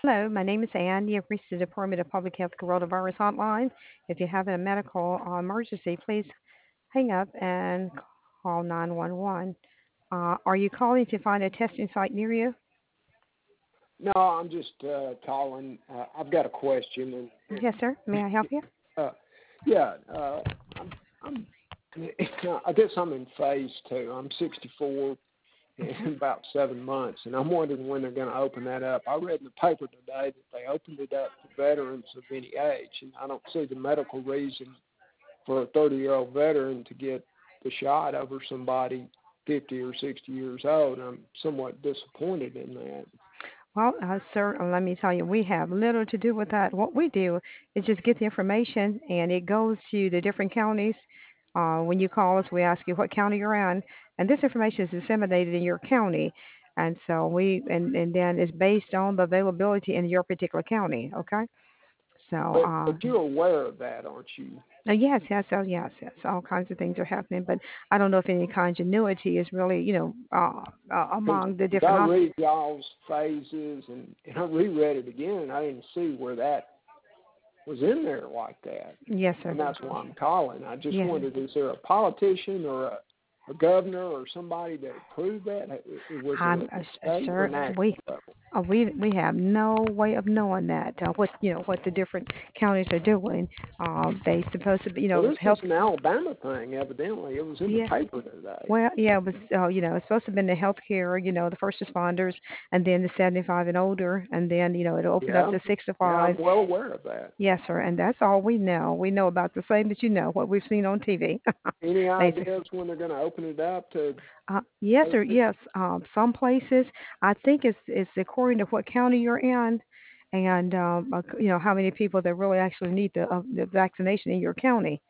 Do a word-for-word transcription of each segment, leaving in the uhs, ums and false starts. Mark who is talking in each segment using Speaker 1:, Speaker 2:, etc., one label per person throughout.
Speaker 1: Hello, my name is Ann. You've reached the Department of Public Health Coronavirus Hotline. If you have a medical uh, emergency, please hang up and call nine one one. Uh, are you calling to find a testing site near you?
Speaker 2: No, I'm just uh, calling. Uh, I've got a question, and,
Speaker 1: Yes, sir. May I help
Speaker 2: and
Speaker 1: you?
Speaker 2: uh, yeah, uh, I'm, I'm. I guess I'm in phase two. I'm sixty-four
Speaker 1: Okay.
Speaker 2: in about seven months, and I'm wondering when they're going to open that up. I read in the paper today that they opened it up to veterans of any age, and I don't see the medical reason for a thirty-year-old veteran to get the shot over somebody fifty or sixty years old. I'm somewhat disappointed in that.
Speaker 1: Well, uh, sir, uh, let me tell you, we have little to do with that. What we do is just get the information, and it goes to the different counties. Uh, when you call us, we ask you what county you're in, and this information is disseminated in your county. And so we, and, and then it's based on the availability in your particular county. Okay. So,
Speaker 2: But
Speaker 1: uh,
Speaker 2: but you're aware of that, aren't you?
Speaker 1: uh, yes, yes, oh, yes, yes, all kinds of things are happening, but I don't know if any continuity is really, you know, uh, uh,
Speaker 2: Because
Speaker 1: among the
Speaker 2: I
Speaker 1: different hospitals.
Speaker 2: read y'all's phases, and, and I reread it again, and I didn't see where that was in there like that.
Speaker 1: Yes, sir.
Speaker 2: And that's why I'm calling. I just
Speaker 1: Yes.
Speaker 2: wondered, is there a politician or a, a governor or somebody that approved that? Uh, Was it
Speaker 1: I'm
Speaker 2: at
Speaker 1: uh,
Speaker 2: the
Speaker 1: s- uh,
Speaker 2: state or
Speaker 1: sir.
Speaker 2: national
Speaker 1: We
Speaker 2: level?
Speaker 1: uh, we we have no way of knowing that uh, what you know what the different counties are doing. Uh, they supposed to be you
Speaker 2: Well,
Speaker 1: know
Speaker 2: this was
Speaker 1: health.
Speaker 2: an Alabama thing, evidently. It was in the
Speaker 1: Yeah.
Speaker 2: paper today.
Speaker 1: Well, yeah, it was uh, you know it's supposed to have been the healthcare, you know, the first responders, and then the seventy-five and older, and then you know it opened up
Speaker 2: Yeah,
Speaker 1: to
Speaker 2: yeah,
Speaker 1: sixty-five.
Speaker 2: I'm well aware of that.
Speaker 1: Yes, sir, and that's all we know. We know about the same that you know, what we've seen on T V,
Speaker 2: Any
Speaker 1: basically.
Speaker 2: ideas when they're going to open it up to
Speaker 1: Uh, yes,
Speaker 2: those
Speaker 1: sir.
Speaker 2: people?
Speaker 1: Yes. Um, some places, I think it's it's according to what county you're in, and um, uh, you know how many people that really actually need the uh, the vaccination in your county.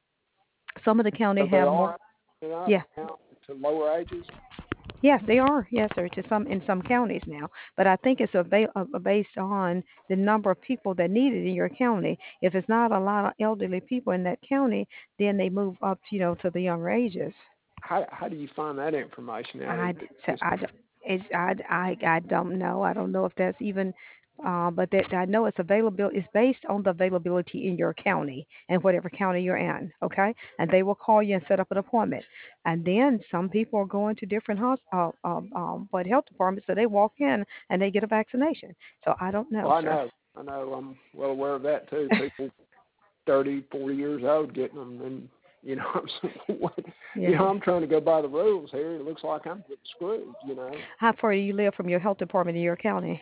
Speaker 1: Some of the county
Speaker 2: So they
Speaker 1: have more.
Speaker 2: are opening up
Speaker 1: Yeah.
Speaker 2: now to lower ages?
Speaker 1: Yes, they are. Yes, sir. To some in some counties now, but I think it's a, ba- uh, based on the number of people that need it in your county. If it's not a lot of elderly people in that county, then they move up, you know, to the younger ages.
Speaker 2: How how do you find that information out? Is
Speaker 1: I,
Speaker 2: it
Speaker 1: so
Speaker 2: just
Speaker 1: I, don't- it's, I, I, I don't know. I don't know if that's even, uh, but that I know it's available. It's based on the availability in your county and whatever county you're in. Okay, and they will call you and set up an appointment. And then some people are going to different hospitals, uh, um, um, but health departments, so they walk in and they get a vaccination. So I don't know,
Speaker 2: well, I
Speaker 1: sir.
Speaker 2: know. I know. I'm well aware of that too. People thirty, forty years old getting them, and you know, I'm so- what,
Speaker 1: Yes,
Speaker 2: you know,
Speaker 1: sir.
Speaker 2: I'm trying to go by the rules here. It looks like I'm getting screwed. You know.
Speaker 1: How far do you live from your health department in your county?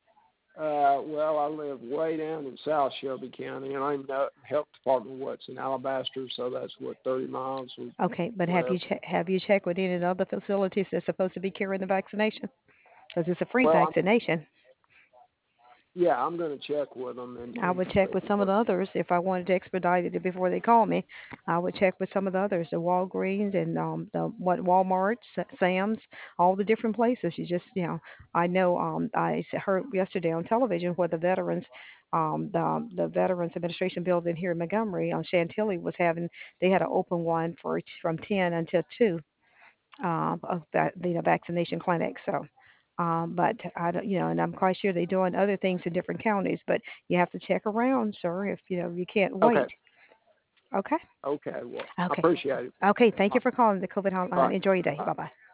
Speaker 2: Uh, well, I live way down in South Shelby County, and I'm the health department. What's in Alabaster, so that's what thirty miles or
Speaker 1: Okay, but have
Speaker 2: whatever.
Speaker 1: you che- have you checked with any of the other facilities that's supposed to be carrying the vaccination? Because it's a free
Speaker 2: Well, I'm,
Speaker 1: vaccination.
Speaker 2: yeah, I'm going to check with them and
Speaker 1: I
Speaker 2: and
Speaker 1: would check
Speaker 2: see
Speaker 1: with some of
Speaker 2: what.
Speaker 1: the others if I wanted to expedite it before they call me. I would check with some of the others, the Walgreens and um the what Walmart, Sa- Sam's, all the different places. You just you know, I know um I s- heard yesterday on television where the veterans um the the Veterans Administration building here in Montgomery on Chantilly was having they had an open one for from ten until two um, of that the vaccination clinic. So, um, but I don't, you know, and I'm quite sure they're doing other things in different counties. But you have to check around, sir, if you know you can't
Speaker 2: Okay,
Speaker 1: wait. Okay.
Speaker 2: okay. Well, I
Speaker 1: Okay.
Speaker 2: appreciate it.
Speaker 1: Okay. Thank
Speaker 2: All
Speaker 1: you for calling the COVID
Speaker 2: right.
Speaker 1: hotline. Enjoy your day.
Speaker 2: Bye.
Speaker 1: Bye bye.